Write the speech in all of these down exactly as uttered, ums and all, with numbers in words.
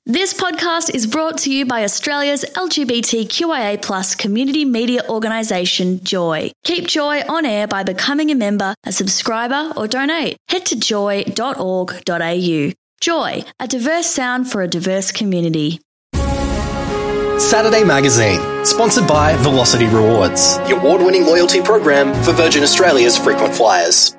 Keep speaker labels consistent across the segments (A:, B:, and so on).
A: This podcast is brought to you by Australia's L G B T Q I A plus community media organisation, Joy. Keep Joy on air by becoming a member, a subscriber or donate. Head to joy dot org dot a u. Joy, a diverse sound for a diverse community.
B: Saturday Magazine, sponsored by Velocity Rewards, the award-winning loyalty program for Virgin Australia's frequent flyers.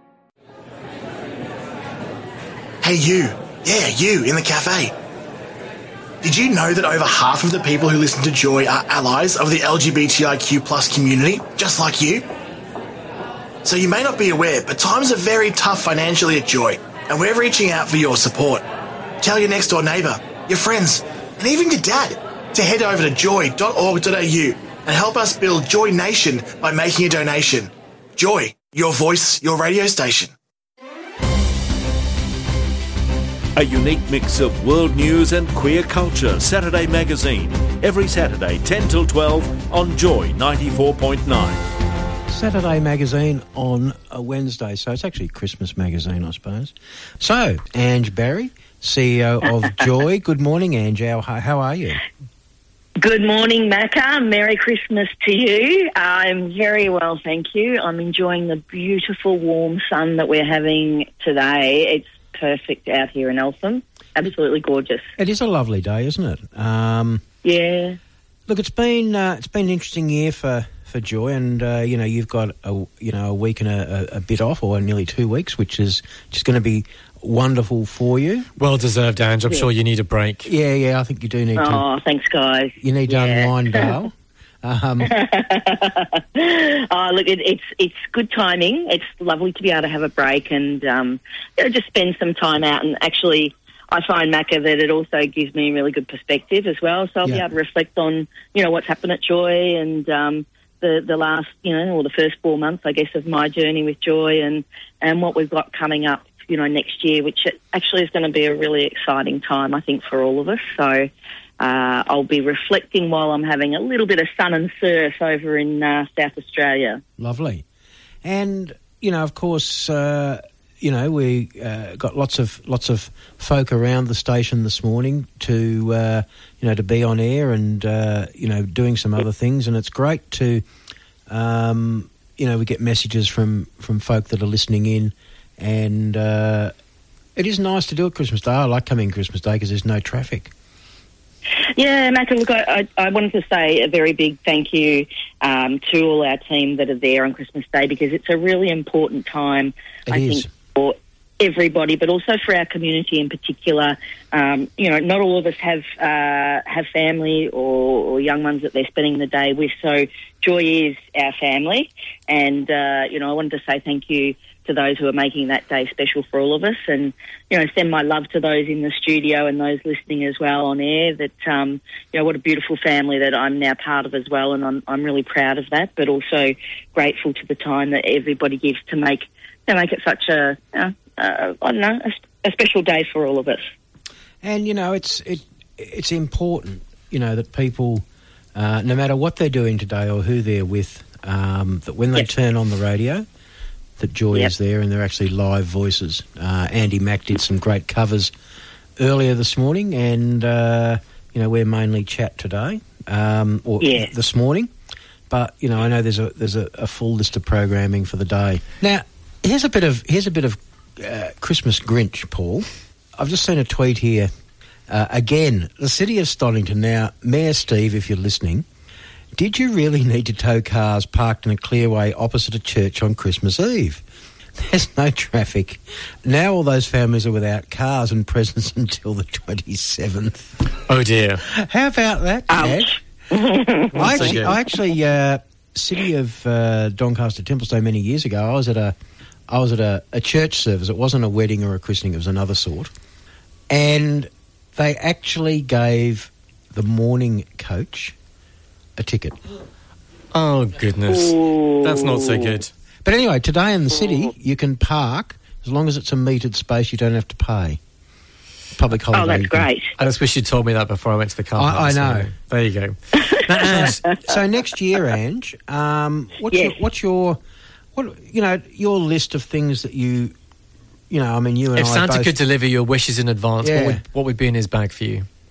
C: Hey you, yeah you in the cafe. Did you know that over half of the people who listen to Joy are allies of the L G B T I Q plus community, just like you? So you may not be aware, but times are very tough financially at Joy, and we're reaching out for your support. Tell your next door neighbour, your friends, and even your dad to head over to joy dot org dot a u and help us build Joy Nation by making a donation. Joy, your voice, your radio station.
D: A unique mix of world news and queer culture. Saturday Magazine. Every Saturday, ten till twelve on Joy ninety-four point nine.
E: Saturday Magazine on a Wednesday. So it's actually Christmas Magazine, I suppose. So, Ange Barry, C E O of Joy. Good morning, Ange. How, how are you?
F: Good morning, Macca. Merry Christmas to you. I'm very well, thank you. I'm enjoying the beautiful warm sun that we're having today. It's perfect out here in Eltham. Absolutely gorgeous.
E: It is a lovely day, isn't it? Um,
F: yeah.
E: Look, it's been uh, it's been an interesting year for, for Joy, and uh, you know you've got a you know a week and a, a bit off, or nearly two weeks, which is just going to be wonderful for you.
G: Well deserved, Ange. I'm yeah. sure you need a break.
E: Yeah, yeah. I think you do need
F: oh,
E: to.
F: Oh, thanks, guys.
E: You need to
F: yeah.
E: unwind, Dale. Um,
F: oh, look, it, it's it's good timing. It's lovely to be able to have a break and um, you know, just spend some time out. And actually, I find, Macca, that it also gives me really good perspective as well. So I'll yeah. be able to reflect on, you know, what's happened at Joy and um, the the last, you know, or the first four months, I guess, of my journey with Joy and and what we've got coming up, you know, next year, which actually is going to be a really exciting time, I think, for all of us. So. Uh, I'll be reflecting while I'm having a little bit of sun and surf over in uh, South Australia.
E: Lovely. And, you know, of course, uh, you know, we uh, got lots of lots of folk around the station this morning to, uh, you know, to be on air and, uh, you know, doing some other things. And it's great to, um, you know, we get messages from, from folk that are listening in. And uh, it is nice to do it Christmas Day. I like coming Christmas Day because there's no traffic.
F: Yeah, Macca, look, I, I, I wanted to say a very big thank you um, to all our team that are there on Christmas Day because it's a really important time,
E: it
F: I
E: is.
F: think, for everybody, but also for our community in particular. Um, you know, not all of us have uh, have family or, or young ones that they're spending the day with, so Joy is our family. And, uh, you know, I wanted to say thank you to those who are making that day special for all of us and, you know, send my love to those in the studio and those listening as well on air that, um, you know, what a beautiful family that I'm now part of as well, and I'm, I'm really proud of that, but also grateful to the time that everybody gives to make to make it such a, uh, uh, I don't know, a, a special day for all of us.
E: And, you know, it's it it's important, you know, that people, uh, no matter what they're doing today or who they're with, um, that when they yep. turn on the radio, that Joy yep. is there and they're actually live voices. Uh, Andy Mack did some great covers earlier this morning and, uh, you know, we're mainly chat today um, or
F: yeah.
E: this morning. But, you know, I know there's a there's a, a full list of programming for the day. Now, here's a bit of here's a bit of uh, Christmas Grinch, Paul. I've just seen a tweet here. Uh, again, the City of Stonington. Now, Mayor Steve, if you're listening, did you really need to tow cars parked in a clearway opposite a church on Christmas Eve? There's no traffic. Now all those families are without cars and presents until the twenty-seventh.
G: Oh, dear.
E: How about that, Dad? I actually, I actually uh, City of uh, Doncaster Templestowe many years ago, I was at a I was at a, a church service. It wasn't a wedding or a christening. It was another sort. And they actually gave the morning coach a ticket.
G: Oh, goodness. Ooh. That's not so good.
E: But anyway, today in the city, you can park. As long as it's a metered space, you don't have to pay. Public holiday.
F: Oh, that's great.
G: I just wish you'd told me that before I went to the car park.
E: I, I know.
G: So there you go.
E: Now, so, so next year, Ange, um, what's,
F: yes.
E: your, what's your, what you know, your list of things that you, you know, I mean, you and
G: if
E: I
G: Santa
E: both,
G: could deliver your wishes in advance,
E: yeah.
G: what would what would be in his bag for you?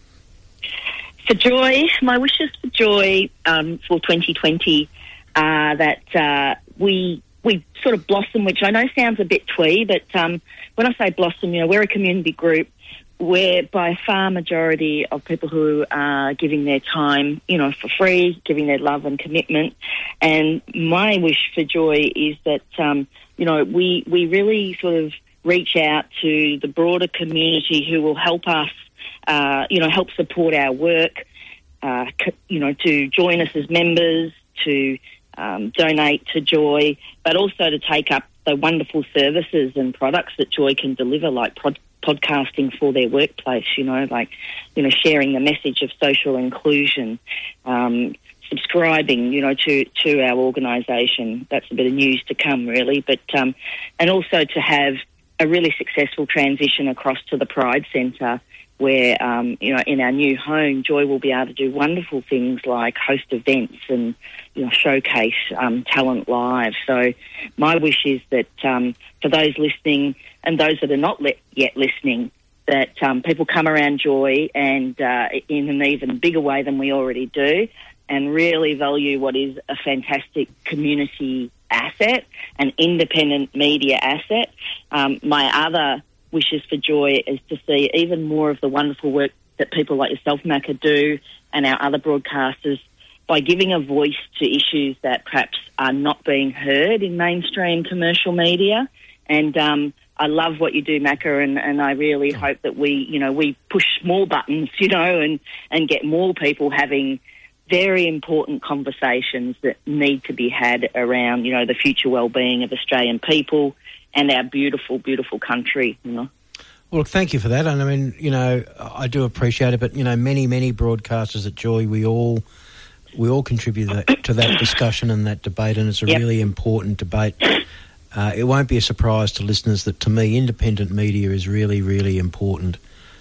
F: For Joy, my wishes for Joy um, for twenty twenty are that uh, we we sort of blossom, which I know sounds a bit twee, but um, when I say blossom, you know, we're a community group where by far majority of people who are giving their time, you know, for free, giving their love and commitment. And my wish for Joy is that, um, you know, we, we really sort of reach out to the broader community who will help us, uh, you know, help support our work, uh, co- you know, to join us as members, to um, donate to Joy, but also to take up the wonderful services and products that Joy can deliver, like pod- podcasting for their workplace, you know, like, you know, sharing the message of social inclusion, um, subscribing, you know, to, to our organisation. That's a bit of news to come, really. But um, and also to have a really successful transition across to the Pride Centre, where, um, you know, in our new home, Joy will be able to do wonderful things like host events and, you know, showcase um, talent live. So my wish is that um, for those listening and those that are not le- yet listening, that um, people come around Joy and uh, in an even bigger way than we already do, and really value what is a fantastic community asset, an independent media asset. Um, my other wishes for Joy is to see even more of the wonderful work that people like yourself, Macca, do, and our other broadcasters, by giving a voice to issues that perhaps are not being heard in mainstream commercial media. And um, I love what you do, Macca, and, and I really hope that we, you know, we push more buttons, you know, and, and get more people having very important conversations that need to be had around, you know, the future well-being of Australian people and our beautiful, beautiful country, you know.
E: Well, thank you for that. And I mean, you know, I do appreciate it, but, you know, many, many broadcasters at Joy, we all we all contribute that, to that discussion and that debate, and it's a yep. really important debate. Uh, it won't be a surprise to listeners that, to me, independent media is really, really important,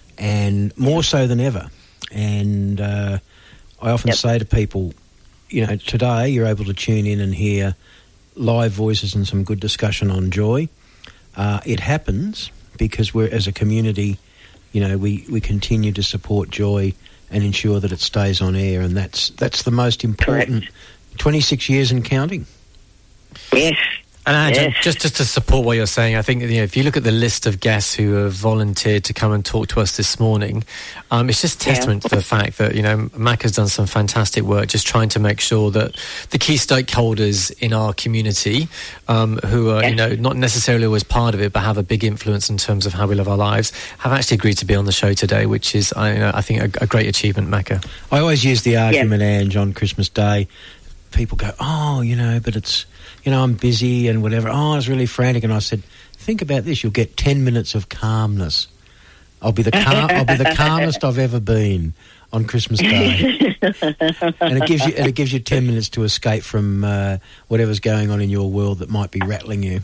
E: and more so than ever. And uh, I often yep. say to people, you know, today you're able to tune in and hear live voices and some good discussion on Joy. Uh, it happens because we're, as a community, you know, we, we continue to support Joy and ensure that it stays on air, and that's that's the most important. Correct. twenty-six years and counting.
F: Yes.
G: And Ange,
F: yes.
G: just, just to support what you're saying, I think, you know, if you look at the list of guests who have volunteered to come and talk to us this morning, um, it's just testament yeah. to the fact that, you know, Mac has done some fantastic work just trying to make sure that the key stakeholders in our community, um, who are, yes. you know, not necessarily always part of it, but have a big influence in terms of how we live our lives, have actually agreed to be on the show today, which is, I, you know, I think, a, a great achievement, Macca.
E: I always use the argument, yeah. Ange, on Christmas Day. People go, oh, you know, but it's, you know, I'm busy and whatever. Oh, I was really frantic. And I said, think about this. You'll get ten minutes of calmness. I'll be the cal- I'll be the calmest I've ever been on Christmas Day. And it gives you and it gives you ten minutes to escape from uh, whatever's going on in your world that might be rattling you.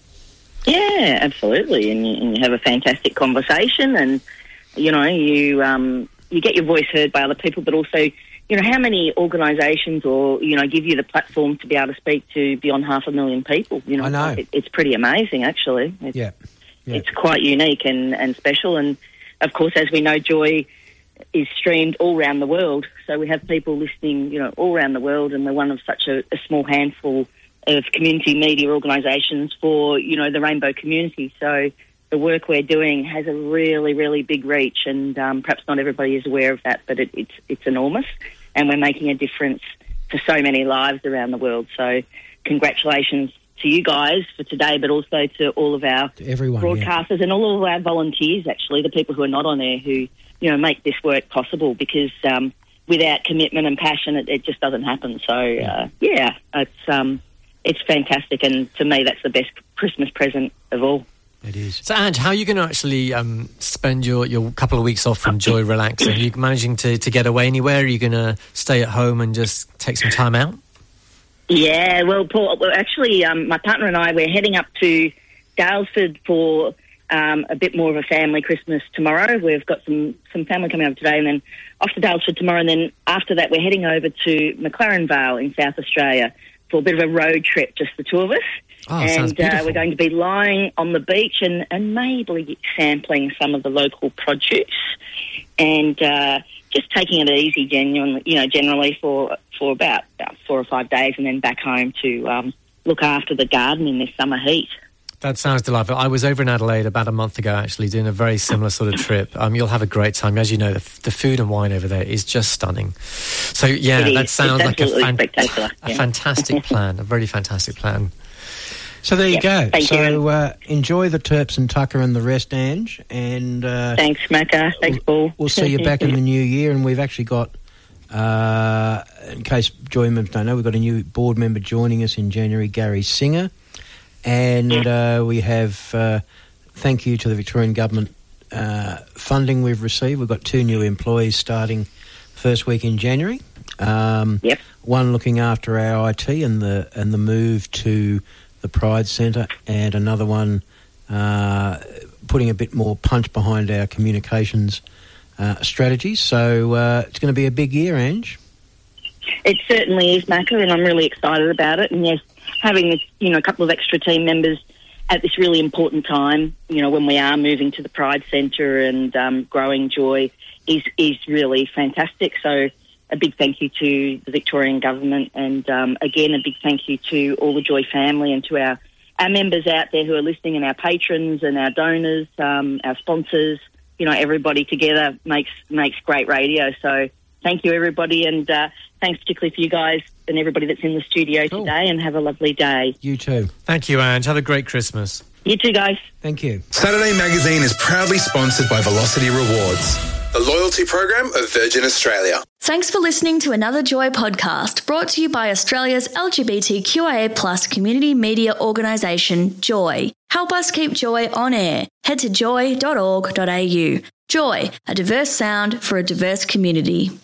F: Yeah, absolutely. And you, and you have a fantastic conversation, and, you know, you um, you get your voice heard by other people, but also, you know, how many organisations or, you know, give you the platform to be able to speak to beyond half a million people? You know,
E: I know.
F: It, it's pretty amazing, actually. It's,
E: yeah. yeah.
F: It's quite unique and, and special. And, of course, as we know, Joy is streamed all around the world. So we have people listening, you know, all around the world, and we're one of such a, a small handful of community media organisations for, you know, the rainbow community. So the work we're doing has a really, really big reach, and um, perhaps not everybody is aware of that, but it, it's it's enormous, and we're making a difference to so many lives around the world. So congratulations to you guys for today, but also to all of our
E: Everyone,
F: broadcasters
E: yeah.
F: and all of our volunteers, actually, the people who are not on air who, you know, make this work possible, because um, without commitment and passion, it, it just doesn't happen. So, uh, yeah, it's um, it's fantastic, and to me, that's the best Christmas present of all.
E: It is.
G: So, Ange, how are you going to actually um, spend your, your couple of weeks off from Joy relaxing? Are you managing to, to get away anywhere? Are you going to stay at home and just take some time out?
F: Yeah, well, Paul, well, actually, um, my partner and I, we're heading up to Daylesford for um, a bit more of a family Christmas tomorrow. We've got some, some family coming over today, and then off to Daylesford tomorrow, and then after that we're heading over to McLaren Vale in South Australia for a bit of a road trip, just the two of us.
G: Oh,
F: and uh, we're going to be lying on the beach and, and maybe sampling some of the local produce, and uh, just taking it easy, genuinely, you know, generally for for about, about four or five days, and then back home to um, look after the garden in this summer heat.
G: That sounds delightful. I was over in Adelaide about a month ago, actually, doing a very similar sort of trip. Um, you'll have a great time. As you know, the, the food and wine over there is just stunning. So, yeah,
F: It
G: that
F: is.
G: sounds
F: It's
G: like a, fan-
F: spectacular.
G: a
F: Yeah.
G: fantastic plan, a very fantastic plan.
E: So there you
F: Yep,
E: go.
F: thank you.
E: So uh, enjoy the Terps and Tucker and the rest, Ange, and uh,
F: Thanks, Macca. Thanks, Paul.
E: we'll see you back in the new year. And we've actually got, uh, in case Joy members don't know, we've got a new board member joining us in January, Gary Singer. And uh, we have, uh, thank you to the Victorian Government uh, funding we've received. We've got two new employees starting first week in January. Um,
F: Yep.
E: One looking after our I T and the and the move to the Pride Centre, and another one uh, putting a bit more punch behind our communications uh, strategies. So uh, it's going to be a big year, Ange.
F: It certainly is, Macca, and I'm really excited about it. And yes, having this, you know, a couple of extra team members at this really important time, you know, when we are moving to the Pride Centre and um, growing Joy, is is really fantastic. So a big thank you to the Victorian Government, and um, again, a big thank you to all the Joy family and to our, our members out there who are listening, and our patrons and our donors, um, our sponsors. You know, everybody together makes makes great radio. So thank you, everybody, and uh, thanks particularly for you guys and everybody that's in the studio
E: Cool.
F: today, and have a lovely day.
E: You too.
G: Thank you, Ange. Have a great Christmas.
F: You too, guys.
E: Thank you.
H: Saturday Magazine is proudly sponsored by Velocity Rewards, the loyalty program of Virgin Australia.
A: Thanks for listening to another Joy podcast brought to you by Australia's L G B T Q I A plus community media organisation, Joy. Help us keep Joy on air. Head to joy dot org dot a u. Joy, a diverse sound for a diverse community.